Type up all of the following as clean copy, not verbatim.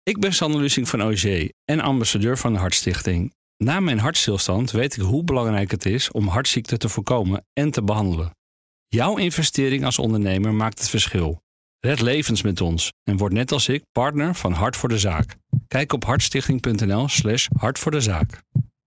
Ik ben Sander Lussing van OG en ambassadeur van de Hartstichting. Na mijn hartstilstand weet ik hoe belangrijk het is om hartziekten te voorkomen en te behandelen. Jouw investering als ondernemer maakt het verschil. Red levens met ons en word net als ik partner van Hart voor de Zaak. Kijk op hartstichting.nl/hart voor de zaak.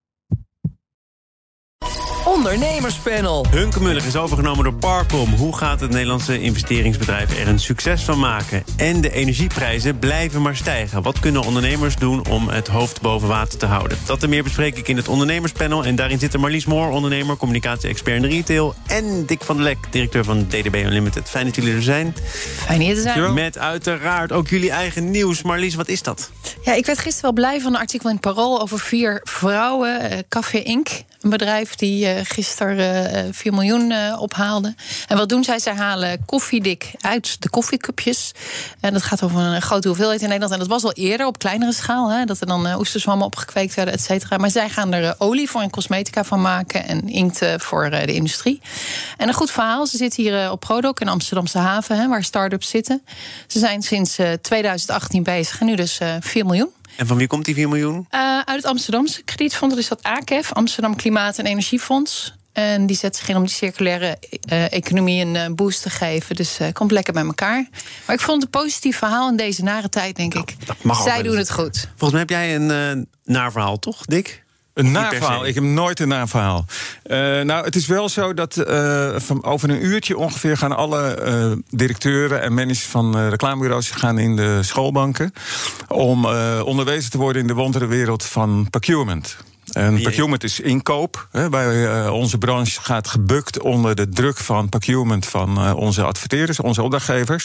Ondernemerspanel. Hunkemullig is overgenomen door Parcom. Hoe gaat het Nederlandse investeringsbedrijf er een succes van maken? En de energieprijzen blijven maar stijgen. Wat kunnen ondernemers doen om het hoofd boven water te houden? Dat en meer bespreek ik in het Ondernemerspanel. En daarin zitten Marlies Moor, ondernemer, communicatie-expert in de retail. En Dick van der Lek, directeur van DDB Unlimited. Fijn dat jullie er zijn. Fijn hier te zijn. Met uiteraard ook jullie eigen nieuws. Marlies, wat is dat? Ja, ik werd gisteren wel blij van een artikel in het Parool over 4 vrouwen. Café Inc., een bedrijf die gisteren 4 miljoen ophaalde. En wat doen zij? Zij halen koffiedik uit de koffiecupjes. En dat gaat over een grote hoeveelheid in Nederland. En dat was al eerder op kleinere schaal. Hè, dat er dan oesterzwammen opgekweekt werden, et cetera. Maar zij gaan er olie voor en cosmetica van maken. En inkt voor de industrie. En een goed verhaal. Ze zitten hier op Prodoc in Amsterdamse haven, hè, waar start-ups zitten. Ze zijn sinds 2018 bezig. En nu dus 4 miljoen. En van wie komt die 4 miljoen? Uit het Amsterdamse kredietfonds. Dat is dat AKEF, Amsterdam Klimaat- en Energiefonds. En die zet zich in om die circulaire economie een boost te geven. Dus komt lekker bij elkaar. Maar ik vond het een positief verhaal in deze nare tijd, denk ik. Zij doen het goed. Volgens mij heb jij een naar verhaal, toch, Dick? Een naverhaal? Ik heb nooit een naverhaal. Nou, het is wel zo dat over een uurtje ongeveer gaan alle directeuren en managers van reclamebureaus gaan in de schoolbanken om onderwezen te worden in de wondere wereld van procurement. En procurement is inkoop. Bij onze branche gaat gebukt onder de druk van procurement van onze adverteerders, onze opdrachtgevers.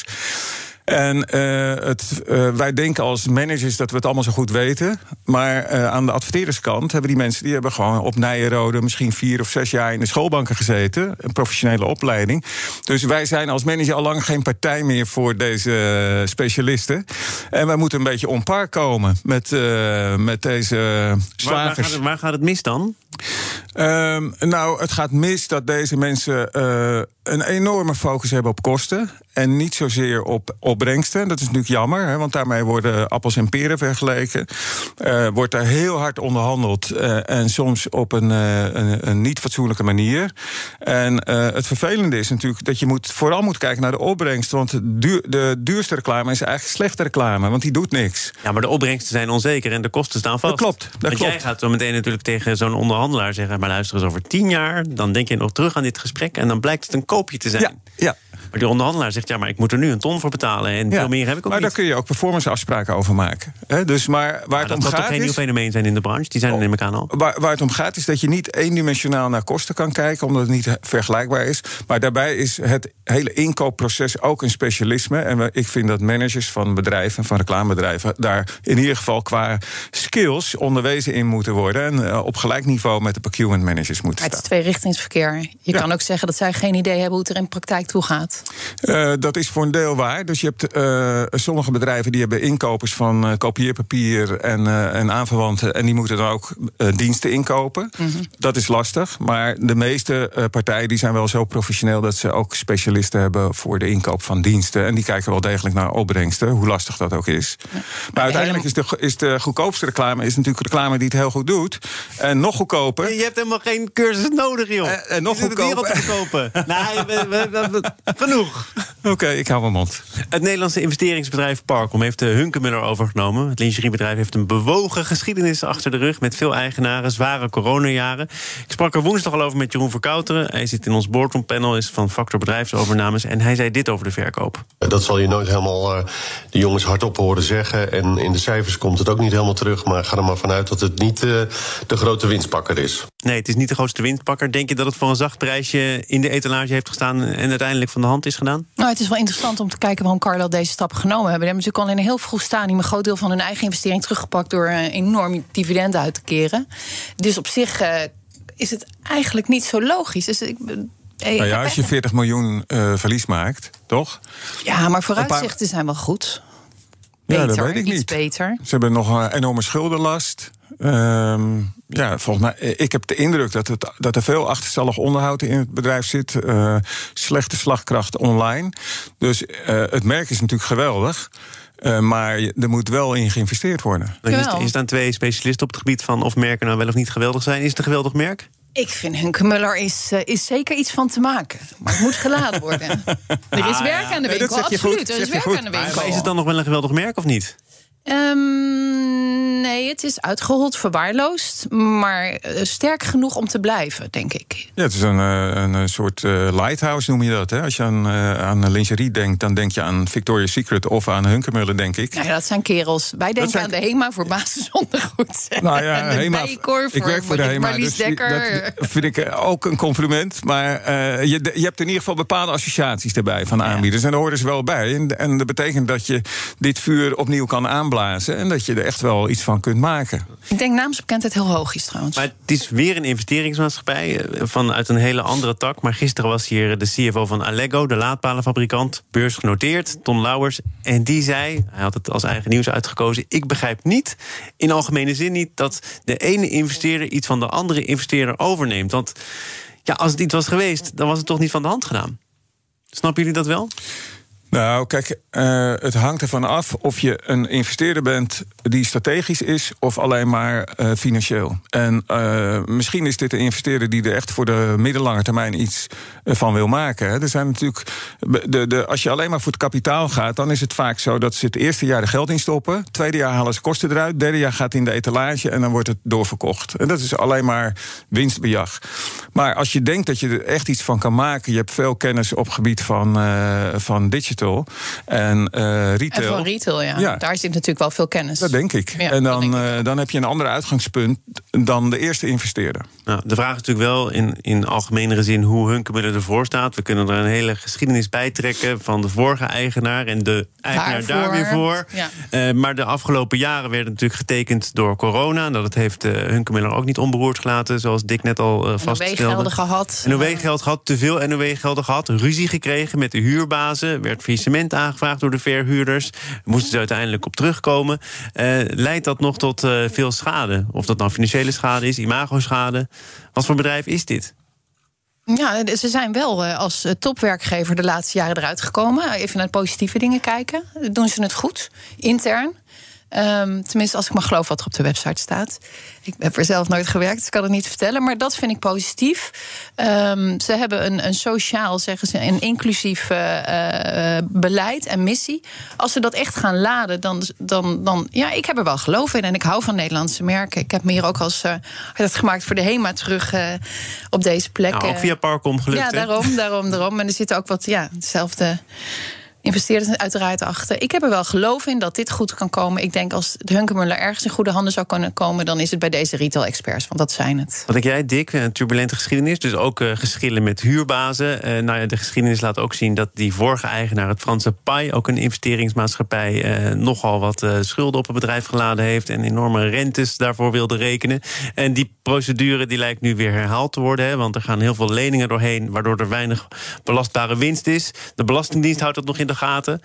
En wij denken als managers dat we het allemaal zo goed weten. Maar aan de adverteerderskant hebben die mensen, die hebben gewoon op Nijenrode misschien 4 of 6 jaar in de schoolbanken gezeten. Een professionele opleiding. Dus wij zijn als manager al lang geen partij meer voor deze specialisten. En wij moeten een beetje on par komen met deze slagers. Waar gaat het mis dan? Nou, het gaat mis dat deze mensen een enorme focus hebben op kosten en niet zozeer op opbrengsten. Dat is natuurlijk jammer, hè, want daarmee worden appels en peren vergeleken. Wordt daar heel hard onderhandeld en soms op een niet fatsoenlijke manier. En het vervelende is natuurlijk dat je vooral moet kijken naar de opbrengst, want de duurste reclame is eigenlijk slechte reclame, want die doet niks. Ja, maar de opbrengsten zijn onzeker en de kosten staan vast. Dat klopt. Jij gaat zo meteen natuurlijk tegen zo'n onderhandelaar zeggen, maar luister eens, over 10 jaar, dan denk je nog terug aan dit gesprek en dan blijkt het een koopje te zijn. Ja. Maar die onderhandelaar zegt, ja, maar ik moet er nu een ton voor betalen en veel meer heb ik ook maar niet. Daar kun je ook performanceafspraken over maken. Dus maar waar het om dat gaat toch geen nieuw fenomeen zijn in de branche? Die zijn er neem ik aan al. Waar het om gaat is dat je niet eendimensionaal naar kosten kan kijken, omdat het niet vergelijkbaar is. Maar daarbij is het hele inkoopproces ook een specialisme. En ik vind dat managers van bedrijven, van reclamebedrijven, daar in ieder geval qua skills onderwezen in moeten worden. En op gelijk niveau met de procurement managers moeten staan. Het is tweerichtingsverkeer. Je kan ook zeggen dat zij geen idee hebben hoe het er in praktijk toe gaat. Dat is voor een deel waar. Dus je hebt sommige bedrijven die hebben inkopers van kopieerpapier en aanverwanten. En die moeten dan ook diensten inkopen. Mm-hmm. Dat is lastig. Maar de meeste partijen die zijn wel zo professioneel dat ze ook specialisten hebben voor de inkoop van diensten. En die kijken wel degelijk naar opbrengsten, hoe lastig dat ook is. Ja. Maar uiteindelijk is de goedkoopste reclame is natuurlijk reclame die het heel goed doet. En nog goedkoper. Je hebt helemaal geen cursus nodig, joh. En nog goedkoper. De wereld te verkopen. Nee, genoeg. Oké, ik hou mijn mond. Het Nederlandse investeringsbedrijf Parcom heeft de Hunkemöller overgenomen. Het lingeriebedrijf heeft een bewogen geschiedenis achter de rug met veel eigenaren, zware coronajaren. Ik sprak er woensdag al over met Jeroen Verkouteren. Hij zit in ons boardroompanel, is van Factor Bedrijfsovernames. En hij zei dit over de verkoop. Dat zal je nooit helemaal de jongens hardop horen zeggen. En in de cijfers komt het ook niet helemaal terug. Maar ga er maar vanuit dat het niet de grote winstpakker is. Nee, het is niet de grootste winstpakker. Denk je dat het voor een zacht prijsje in de etalage heeft gestaan en uiteindelijk van de hand is gedaan? Nou, het is wel interessant om te kijken waarom Carlyle deze stap genomen hebben. Die hebben natuurlijk al in een heel vroeg stadium een groot deel van hun eigen investering teruggepakt door een enorm dividend uit te keren. Dus op zich is het eigenlijk niet zo logisch. Dus als je 40 miljoen verlies maakt, toch? Ja, maar vooruitzichten zijn wel goed. Beter, dat weet ik niet. Beter. Ze hebben nog een enorme schuldenlast. Volgens mij, ik heb de indruk dat er veel achterstallig onderhoud in het bedrijf zit. Slechte slagkracht online. Dus het merk is natuurlijk geweldig. Maar er moet wel in geïnvesteerd worden. Hier staan 2 specialisten op het gebied van of merken nou wel of niet geweldig zijn. Is het een geweldig merk? Ik vind Hunkemöller is zeker iets van te maken. Maar het moet geladen worden. Er is werk aan de winkel, absoluut. Er is werk aan de winkel. Maar is het dan nog wel een geweldig merk of niet? Nee, het is uitgehold, verwaarloosd. Maar sterk genoeg om te blijven, denk ik. Ja, het is een soort lighthouse, noem je dat. Hè? Als je aan lingerie denkt, dan denk je aan Victoria's Secret of aan Hunkemöller, denk ik. Nou ja, dat zijn kerels. Wij denken aan de HEMA voor basisondergoed. Nou ja, en de HEMA, Bijenkorf ik werk voor de HEMA, Marlies Dekker. Dat vind ik ook een compliment. Maar je hebt in ieder geval bepaalde associaties erbij van aanbieders. En daar horen ze wel bij. En dat betekent dat je dit vuur opnieuw kan aanblazen. En dat je er echt wel iets van kunt maken. Ik denk naamsbekendheid heel hoog is trouwens. Maar het is weer een investeringsmaatschappij vanuit een hele andere tak. Maar gisteren was hier de CFO van Allego, de laadpalenfabrikant, beursgenoteerd, Ton Lauwers. En die zei, hij had het als eigen nieuws uitgekozen, ik begrijp niet, in algemene zin niet, dat de ene investeerder iets van de andere investeerder overneemt. Want ja, als het iets was geweest, dan was het toch niet van de hand gedaan. Snappen jullie dat wel? Nou, kijk, het hangt ervan af of je een investeerder bent die strategisch is of alleen maar financieel. En misschien is dit een investeerder die er echt voor de middellange termijn iets van wil maken. Hè. Er zijn natuurlijk, als je alleen maar voor het kapitaal gaat, dan is het vaak zo dat ze het eerste jaar er geld in stoppen, tweede jaar halen ze kosten eruit, derde jaar gaat het in de etalage en dan wordt het doorverkocht. En dat is alleen maar winstbejag. Maar als je denkt dat je er echt iets van kan maken, je hebt veel kennis op het gebied van digital en retail. En van retail, ja. Daar zit natuurlijk wel veel kennis. Dat denk ik. Ja, en dan heb je een ander uitgangspunt dan de eerste investeerder. Nou, de vraag is natuurlijk wel in algemenere zin hoe Hunkemöller ervoor staat. We kunnen er een hele geschiedenis bij trekken van de vorige eigenaar en de eigenaar daar weer voor. Ja. Maar de afgelopen jaren werden natuurlijk getekend door corona. Dat heeft Hunkemöller ook niet onberoerd gelaten, zoals Dick net al vaststelde. NOW-gelden gehad. NOW-geld gehad, te veel NOW-gelden gehad. Ruzie gekregen met de huurbazen. Werd faillissement aangevraagd door de verhuurders. Moesten ze uiteindelijk op terugkomen. Leidt dat nog tot veel schade? Of dat nou financiële schade is, imagoschade? Wat voor bedrijf is dit? Ja, ze zijn wel als topwerkgever de laatste jaren eruit gekomen. Even naar positieve dingen kijken. Doen ze het goed, intern. Tenminste, als ik mag geloven wat er op de website staat. Ik heb er zelf nooit gewerkt, dus ik kan het niet vertellen. Maar dat vind ik positief. Ze hebben een sociaal, zeggen ze, een inclusief beleid en missie. Als ze dat echt gaan laden, dan ja, ik heb er wel geloof in. En ik hou van Nederlandse merken. Ik heb me hier ook als het gemaakt voor de HEMA terug op deze plek. Nou, ook via Parkom gelukt. Ja, daarom. En er zitten ook wat, hetzelfde investeerders uiteraard achter. Ik heb er wel geloof in dat dit goed kan komen. Ik denk als de Hunkemöller ergens in goede handen zou kunnen komen, dan is het bij deze retail-experts, want dat zijn het. Wat denk jij, Dick? Een turbulente geschiedenis, dus ook geschillen met huurbazen. De geschiedenis laat ook zien dat die vorige eigenaar, het Franse Pai, ook een investeringsmaatschappij, nogal wat schulden op het bedrijf geladen heeft en enorme rentes daarvoor wilde rekenen. En die procedure die lijkt nu weer herhaald te worden, hè, want er gaan heel veel leningen doorheen, waardoor er weinig belastbare winst is. De Belastingdienst houdt dat nog in de gaten.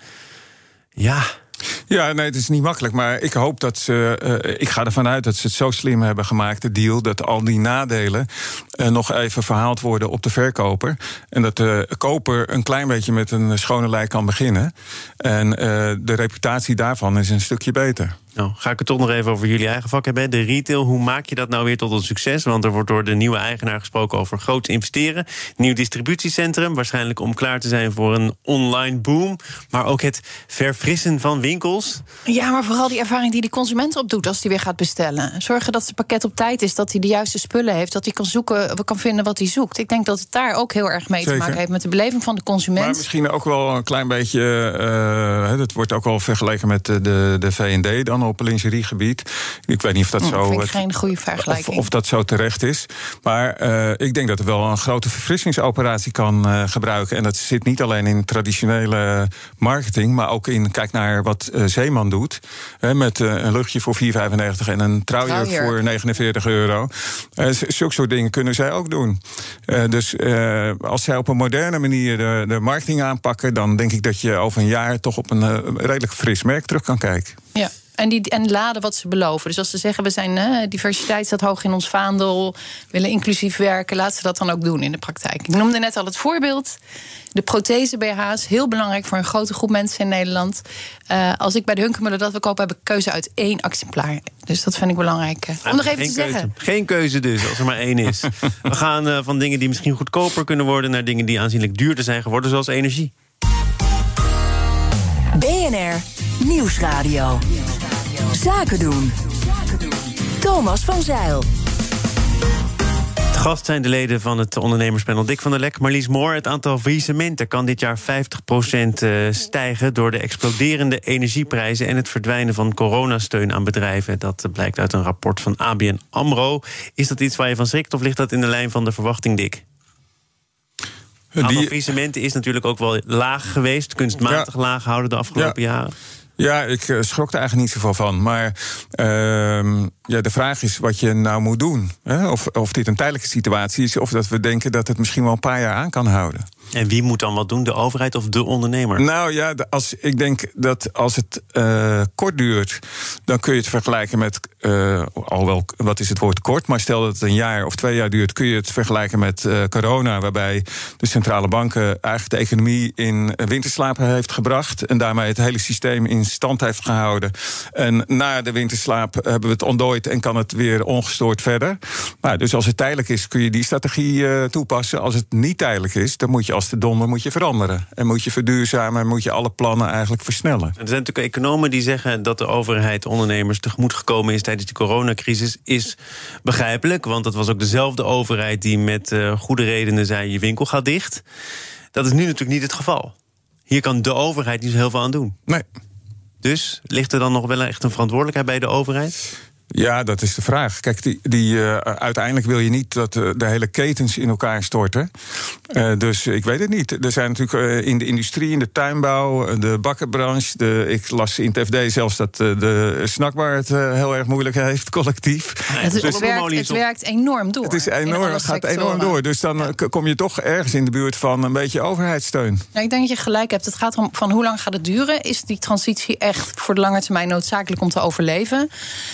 Ja, nee, het is niet makkelijk. Maar ik hoop dat ik ga ervan uit dat ze het zo slim hebben gemaakt, de deal, dat al die nadelen nog even verhaald worden op de verkoper. En dat de koper een klein beetje met een schone lei kan beginnen. En de reputatie daarvan is een stukje beter. Nou, ga ik het toch nog even over jullie eigen vak hebben. De retail, hoe maak je dat nou weer tot een succes? Want er wordt door de nieuwe eigenaar gesproken over groot investeren. Nieuw distributiecentrum, waarschijnlijk om klaar te zijn voor een online boom. Maar ook het verfrissen van winkels. Ja, maar vooral die ervaring die de consument opdoet als hij weer gaat bestellen. Zorgen dat zijn pakket op tijd is, dat hij de juiste spullen heeft, dat hij kan zoeken, kan vinden wat hij zoekt. Ik denk dat het daar ook heel erg mee te maken heeft met de beleving van de consument. Maar misschien ook wel een klein beetje, dat wordt ook wel vergeleken met de V&D dan op lingeriegebied. Ik weet niet of dat zo. Vind ik geen goede vergelijking. Of dat zo terecht is. Maar ik denk dat er wel een grote verfrissingsoperatie kan gebruiken. En dat zit niet alleen in traditionele marketing, maar ook in, kijk naar wat Zeeman doet. Met een luchtje voor €4,95 en een trouwjurk voor €49. Zulke soort dingen kunnen zij ook doen. Dus als zij op een moderne manier de marketing aanpakken, dan denk ik dat je over een jaar toch op een redelijk fris merk terug kan kijken. Ja. En laden wat ze beloven. Dus als ze zeggen, we zijn diversiteit staat hoog in ons vaandel, willen inclusief werken, laten ze dat dan ook doen in de praktijk. Ik noemde net al het voorbeeld. De prothese-BH's, heel belangrijk voor een grote groep mensen in Nederland. Als ik bij de Hunkemuller dat we kopen, heb ik keuze uit 1 exemplaar. Dus dat vind ik belangrijk. Om nog even te zeggen. Geen keuze dus, als er maar 1 is. We gaan van dingen die misschien goedkoper kunnen worden naar dingen die aanzienlijk duurder zijn geworden, zoals energie. BNR Nieuwsradio. Zaken doen. Thomas van Zijl. Gast zijn de leden van het ondernemerspanel Dick van der Lek, Marlies Moor. Het aantal faillissementen kan dit jaar 50% stijgen door de exploderende energieprijzen en het verdwijnen van coronasteun aan bedrijven. Dat blijkt uit een rapport van ABN AMRO. Is dat iets waar je van schrikt of ligt dat in de lijn van de verwachting, Dick? Het aantal faillissementen is natuurlijk ook wel laag geweest, kunstmatig laag houden de afgelopen jaren. Ja, ik schrok er eigenlijk niet zoveel van. Maar de vraag is wat je nou moet doen. Hè? Of dit een tijdelijke situatie is, of dat we denken dat het misschien wel een paar jaar aan kan houden. En wie moet dan wat doen? De overheid of de ondernemer? Nou ja, ik denk dat als het kort duurt, dan kun je het vergelijken met, alhoewel, wat is het woord kort? Maar stel dat het 1 jaar of 2 jaar duurt, kun je het vergelijken met corona, waarbij de centrale banken eigenlijk de economie in winterslaap heeft gebracht en daarmee het hele systeem in stand heeft gehouden. En na de winterslaap hebben we het ontdooid en kan het weer ongestoord verder. Nou, dus als het tijdelijk is, kun je die strategie toepassen. Als het niet tijdelijk is, dan moet je als de donder veranderen. En moet je verduurzamen en moet je alle plannen eigenlijk versnellen. Er zijn natuurlijk economen die zeggen dat de overheid ondernemers tegemoet gekomen is tijdens de coronacrisis. Is begrijpelijk, want dat was ook dezelfde overheid die met goede redenen zei, je winkel gaat dicht. Dat is nu natuurlijk niet het geval. Hier kan de overheid niet zo heel veel aan doen. Nee. Dus ligt er dan nog wel echt een verantwoordelijkheid bij de overheid? Ja, dat is de vraag. Kijk, uiteindelijk wil je niet dat de hele ketens in elkaar storten. Dus ik weet het niet. Er zijn natuurlijk in de industrie, in de tuinbouw, de bakkerbranche. Ik las in het FD zelfs dat de snackbar het heel erg moeilijk heeft, collectief. Het werkt enorm door. Het gaat enorm door. Dus dan kom je toch ergens in de buurt van een beetje overheidssteun. Nou, ik denk dat je gelijk hebt. Het gaat om van hoe lang gaat het duren? Is die transitie echt voor de lange termijn noodzakelijk om te overleven?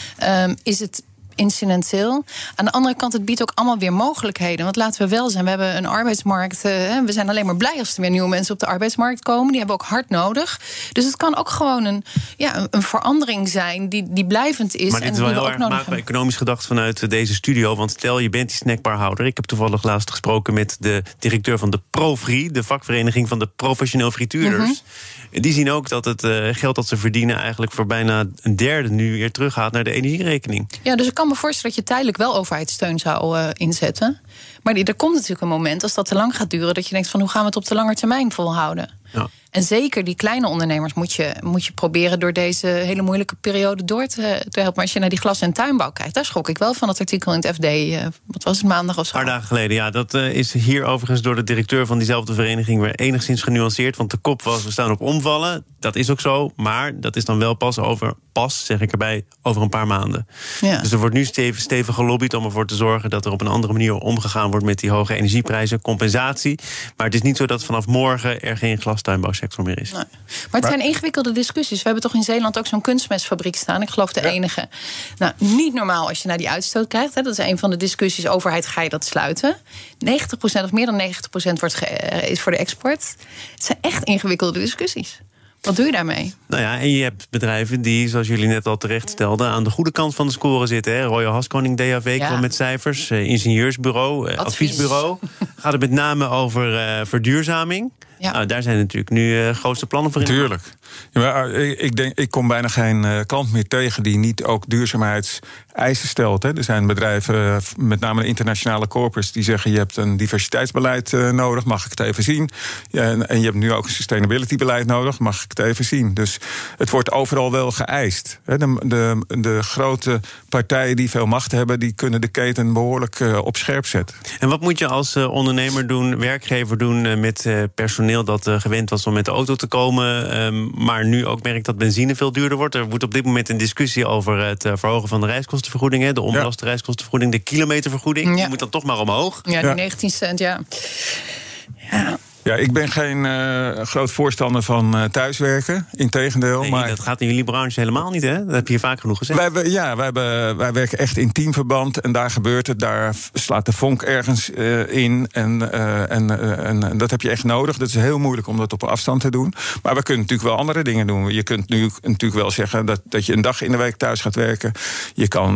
Is het incidenteel? Aan de andere kant, het biedt ook allemaal weer mogelijkheden. Want laten we wel zijn, we hebben een arbeidsmarkt. We zijn alleen maar blij als er weer nieuwe mensen op de arbeidsmarkt komen. Die hebben we ook hard nodig. Dus het kan ook gewoon een verandering zijn die blijvend is. Maar dit is wel heel erg macro-economisch gedacht vanuit deze studio. Want stel, je bent die snackbarhouder. Ik heb toevallig laatst gesproken met de directeur van de Profri, de vakvereniging van de professioneel frituurders. Mm-hmm. Die zien ook dat het geld dat ze verdienen eigenlijk voor bijna 1/3 nu weer teruggaat naar de energierekening. Ja, dus ik kan me voorstellen dat je tijdelijk wel overheidssteun zou inzetten. Maar er komt natuurlijk een moment, als dat te lang gaat duren, dat je denkt van hoe gaan we het op de lange termijn volhouden? Ja. En zeker die kleine ondernemers moet je proberen door deze hele moeilijke periode door te helpen. Maar als je naar die glas- en tuinbouw kijkt, daar schrok ik wel van het artikel in het FD. Wat was het, maandag of zo? Een paar dagen geleden, ja. Dat is hier overigens door de directeur van diezelfde vereniging weer enigszins genuanceerd. Want de kop was, we staan op omvallen. Dat is ook zo, maar dat is dan wel zeg ik erbij, over een paar maanden. Ja. Dus er wordt nu stevig gelobbyd om ervoor te zorgen dat er op een andere manier omgegaan wordt met die hoge energieprijzen, compensatie. Maar het is niet zo dat vanaf morgen er geen glastuinbouwsector meer is. Nee. Maar het zijn ingewikkelde discussies. We hebben toch in Zeeland ook zo'n kunstmestfabriek staan. Ik geloof de enige. Nou, niet normaal als je naar die uitstoot kijkt. Hè. Dat is een van de discussies. Overheid, ga je dat sluiten? 90% of meer dan 90% is voor de export. Het zijn echt ingewikkelde discussies. Wat doe je daarmee? Nou ja, en je hebt bedrijven die, zoals jullie net al terecht stelden, aan de goede kant van de score zitten. Hè. Royal Haskoning, DHV kwam met cijfers. Ingenieursbureau, adviesbureau. Gaat het met name over verduurzaming. Ja. Nou, daar zijn natuurlijk nu grootste plannen voor in. Tuurlijk. Ja, ik kom bijna geen klant meer tegen die niet ook duurzaamheidseisen stelt. Hè. Er zijn bedrijven, met name de internationale corporates, die zeggen je hebt een diversiteitsbeleid nodig, mag ik het even zien. Ja, en je hebt nu ook een sustainability-beleid nodig, mag ik het even zien. Dus het wordt overal wel geëist. Hè. De grote partijen die veel macht hebben, die kunnen de keten behoorlijk op scherp zetten. En wat moet je als ondernemer doen, werkgever doen met personeel dat gewend was om met de auto te komen, maar nu ook merkt dat benzine veel duurder wordt? Er wordt op dit moment een discussie over het verhogen van de reiskostenvergoeding, de onbelaste reiskostenvergoeding, de kilometervergoeding. Die moet dan toch maar omhoog. Ja, die 19 cent, ja. Ja, ik ben geen groot voorstander van thuiswerken. Integendeel. Nee, maar dat gaat in jullie branche helemaal niet, hè? Dat heb je hier vaak genoeg gezegd. Wij werken echt in teamverband. En daar gebeurt het. Daar slaat de vonk ergens in. En dat heb je echt nodig. Dat is heel moeilijk om dat op afstand te doen. Maar we kunnen natuurlijk wel andere dingen doen. Je kunt nu natuurlijk wel zeggen dat je een dag in de week thuis gaat werken. Je kan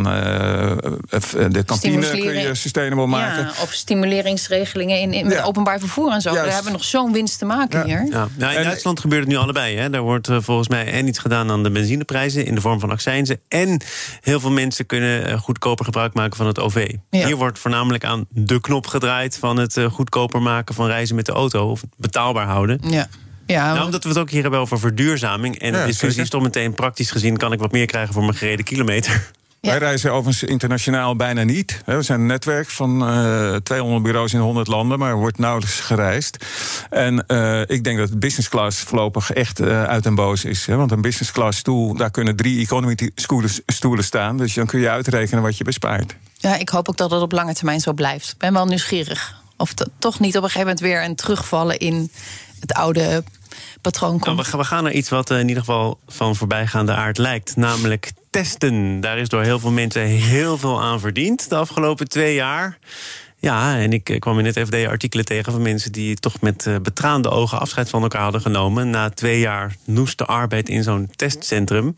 de kantine kun je sustainable maken. Ja, of stimuleringsregelingen in met openbaar vervoer en zo. Daar hebben we nog zo'n winst te maken hier. Ja. Nou, in Duitsland gebeurt het nu allebei. Hè. Daar wordt volgens mij iets gedaan aan de benzineprijzen in de vorm van accijnzen. En heel veel mensen kunnen goedkoper gebruik maken van het OV. Ja. Hier wordt voornamelijk aan de knop gedraaid van het goedkoper maken van reizen met de auto. Of betaalbaar houden. Ja. Ja, omdat we het ook hier hebben over verduurzaming. En de discussie is toch meteen praktisch gezien, kan ik wat meer krijgen voor mijn gereden kilometer. Ja. Wij reizen overigens internationaal bijna niet. We zijn een netwerk van 200 bureaus in 100 landen, maar er wordt nauwelijks gereisd. En ik denk dat de business class voorlopig echt uit en boos is. Want een business class stoel, daar kunnen 3 economy stoelen staan. Dus dan kun je uitrekenen wat je bespaart. Ja, ik hoop ook dat het op lange termijn zo blijft. Ik ben wel nieuwsgierig. Of dat toch niet op een gegeven moment weer een terugvallen in het oude patroon komt. Nou, we gaan naar iets wat in ieder geval van voorbijgaande aard lijkt. Namelijk testen. Daar is door heel veel mensen heel veel aan verdiend de afgelopen 2 jaar. Ja, en ik kwam in het FD artikelen tegen van mensen die toch met betraande ogen afscheid van elkaar hadden genomen. Na 2 jaar noeste arbeid in zo'n testcentrum.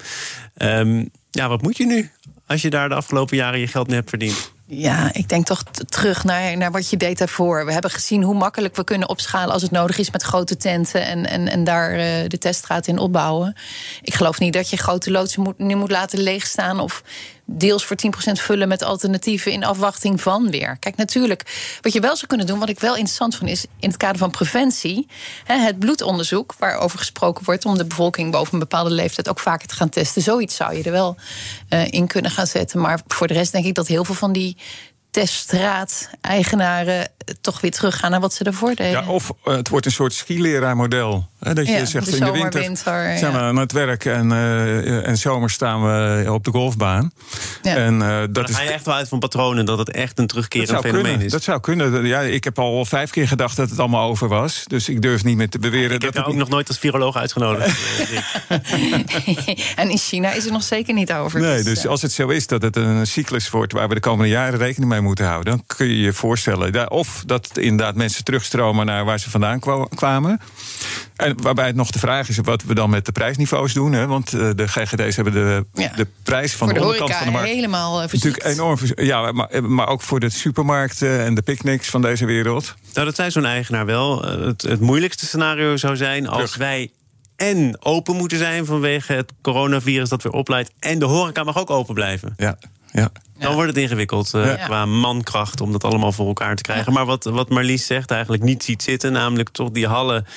Wat moet je nu als je daar de afgelopen jaren je geld mee hebt verdiend? Ja, ik denk toch terug naar wat je deed daarvoor. We hebben gezien hoe makkelijk we kunnen opschalen als het nodig is met grote tenten en daar de teststraat in opbouwen. Ik geloof niet dat je grote loodsen nu moet laten leegstaan of deels voor 10% vullen met alternatieven in afwachting van weer. Kijk, natuurlijk, wat je wel zou kunnen doen, wat ik wel interessant vind, is in het kader van preventie, het bloedonderzoek, waarover gesproken wordt om de bevolking boven een bepaalde leeftijd ook vaker te gaan testen. Zoiets zou je er wel in kunnen gaan zetten. Maar voor de rest denk ik dat heel veel van die teststraat-eigenaren toch weer teruggaan naar wat ze ervoor deden. Ja, of het wordt een soort skileraarmodel. Dat je zegt, in de winter zijn we aan het werk en zomers staan we op de golfbaan. Ja. En, dan ga je echt wel uit van patronen dat het echt een terugkerend fenomeen is. Dat zou kunnen. Ja, ik heb al 5 keer gedacht dat het allemaal over was. Dus ik durf niet meer te beweren. Ik heb jou ook nog nooit als viroloog uitgenodigd. En in China is het nog zeker niet over. Nee, dus als het zo is dat het een cyclus wordt waar we de komende jaren rekening mee moeten houden, dan kun je je voorstellen. Of dat inderdaad mensen terugstromen naar waar ze vandaan kwamen. En waarbij het nog de vraag is wat we dan met de prijsniveaus doen. Hè? Want de GGD's hebben de prijs van de onderkant van de markt helemaal natuurlijk enorm. Ja, maar ook voor de supermarkten en de picknicks van deze wereld. Nou, dat zei zo'n eigenaar wel. Het moeilijkste scenario zou zijn als wij en open moeten zijn vanwege het coronavirus dat weer opleidt, en de horeca mag ook open blijven. Ja. Dan wordt het ingewikkeld qua mankracht om dat allemaal voor elkaar te krijgen. Maar wat Marlies zegt eigenlijk niet ziet zitten, namelijk toch die hallen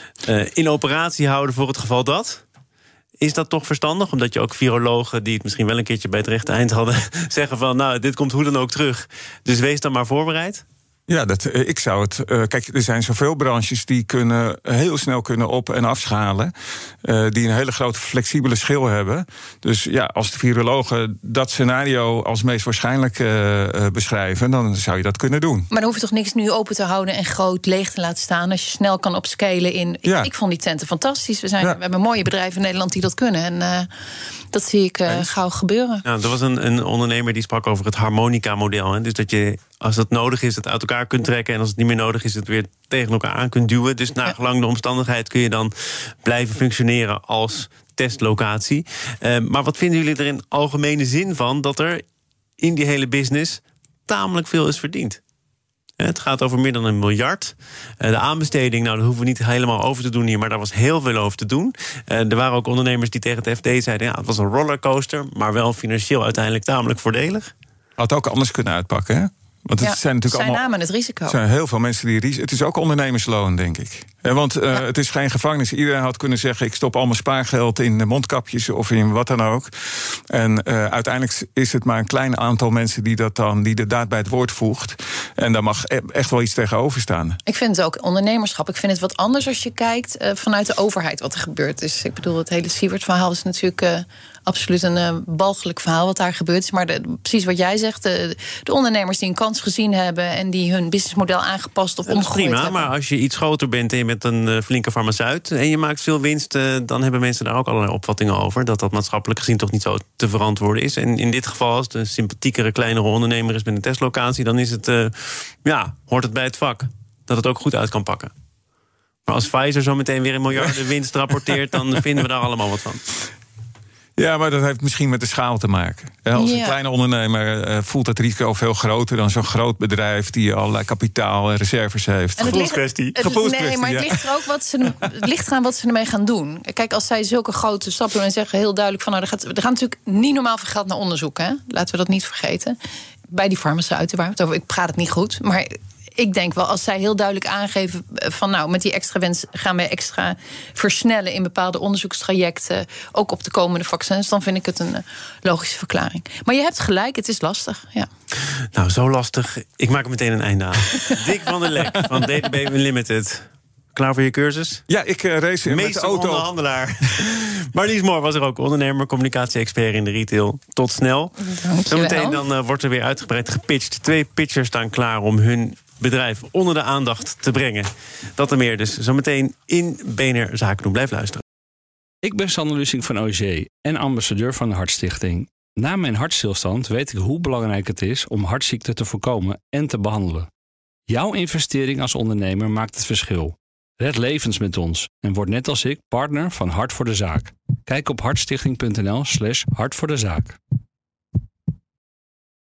in operatie houden voor het geval dat. Is dat toch verstandig? Omdat je ook virologen die het misschien wel een keertje bij het rechte eind hadden zeggen van nou, dit komt hoe dan ook terug. Dus wees dan maar voorbereid. Ja, ik zou het. Kijk, er zijn zoveel branches die heel snel kunnen op- en afschalen. Die een hele grote flexibele schil hebben. Dus ja, als de virologen dat scenario als meest waarschijnlijk beschrijven, dan zou je dat kunnen doen. Maar dan hoef je toch niks nu open te houden en groot leeg te laten staan als je snel kan opscalen in. Ik vond die tenten fantastisch. We hebben mooie bedrijven in Nederland die dat kunnen. En dat zie ik gauw gebeuren. Ja, er was een ondernemer die sprak over het harmonica-model. Hè? Dus dat je, als het nodig is, het uit elkaar kunt trekken, en als het niet meer nodig is, het weer tegen elkaar aan kunt duwen. Dus nagelang de omstandigheid kun je dan blijven functioneren als testlocatie. Maar wat vinden jullie er in algemene zin van dat er in die hele business tamelijk veel is verdiend? Het gaat over meer dan 1 miljard. De aanbesteding, nou, dat hoeven we niet helemaal over te doen hier, maar daar was heel veel over te doen. Er waren ook ondernemers die tegen het FD zeiden, ja, het was een rollercoaster, maar wel financieel uiteindelijk tamelijk voordelig. Had ook anders kunnen uitpakken, hè? Want het zijn natuurlijk allemaal, namen het risico. Er zijn heel veel mensen die risico. Het is ook ondernemersloon, denk ik. Want het is geen gevangenis. Iedereen had kunnen zeggen, ik stop al mijn spaargeld in de mondkapjes of in wat dan ook. En uiteindelijk is het maar een klein aantal mensen die de daad bij het woord voegt. En daar mag echt wel iets tegenover staan. Ik vind het ook ondernemerschap. Ik vind het wat anders als je kijkt vanuit de overheid wat er gebeurt. Dus ik bedoel, het hele Siewert-verhaal is natuurlijk absoluut een walgelijk verhaal wat daar gebeurt is. Maar precies wat jij zegt, de ondernemers die een kans gezien hebben en die hun businessmodel aangepast of omgegooid prima, hebben. maar als je iets groter bent en je bent een flinke farmaceut en je maakt veel winst, dan hebben mensen daar ook allerlei opvattingen over. Dat maatschappelijk gezien toch niet zo te verantwoorden is. En in dit geval, als het een sympathiekere, kleinere ondernemer is met een testlocatie, dan is het, hoort het bij het vak. Dat het ook goed uit kan pakken. Maar als Pfizer zo meteen weer een miljarden winst rapporteert, dan vinden we daar allemaal wat van. Ja, maar dat heeft misschien met de schaal te maken. Als een kleine ondernemer voelt het risico veel groter dan zo'n groot bedrijf die allerlei kapitaal en reserves heeft. Gevoelskwestie. Nee, maar het ligt er ook het ligt eraan wat ze ermee gaan doen. Kijk, als zij zulke grote stappen doen en zeggen heel duidelijk van, er gaat natuurlijk niet normaal veel geld naar onderzoek, hè? Laten we dat niet vergeten. Bij die farmaceuten waar het over, ik praat het niet goed, maar ik denk wel, als zij heel duidelijk aangeven van met die extra winst gaan we extra versnellen in bepaalde onderzoekstrajecten, ook op de komende vaccins, dan vind ik het een logische verklaring. Maar je hebt gelijk, het is lastig. Ja. Nou, zo lastig. Ik maak er meteen een einde aan. Dick van der Lek van DDB Unlimited. Klaar voor je cursus? Ja, ik race met de auto. Onderhandelaar. Marlies Moor was er ook, ondernemer, communicatie-expert in de retail. Tot snel. Zometeen dan wordt er weer uitgebreid gepitcht. 2 pitchers staan klaar om hun bedrijf onder de aandacht te brengen. Dat en meer dus zometeen in BNR Zaken doen. Blijf luisteren. Ik ben Sander Lusing van OG en ambassadeur van de Hartstichting. Na mijn hartstilstand weet ik hoe belangrijk het is om hartziekten te voorkomen en te behandelen. Jouw investering als ondernemer maakt het verschil. Red levens met ons en word net als ik partner van Hart voor de Zaak. Kijk op hartstichting.nl/Hart voor de Zaak.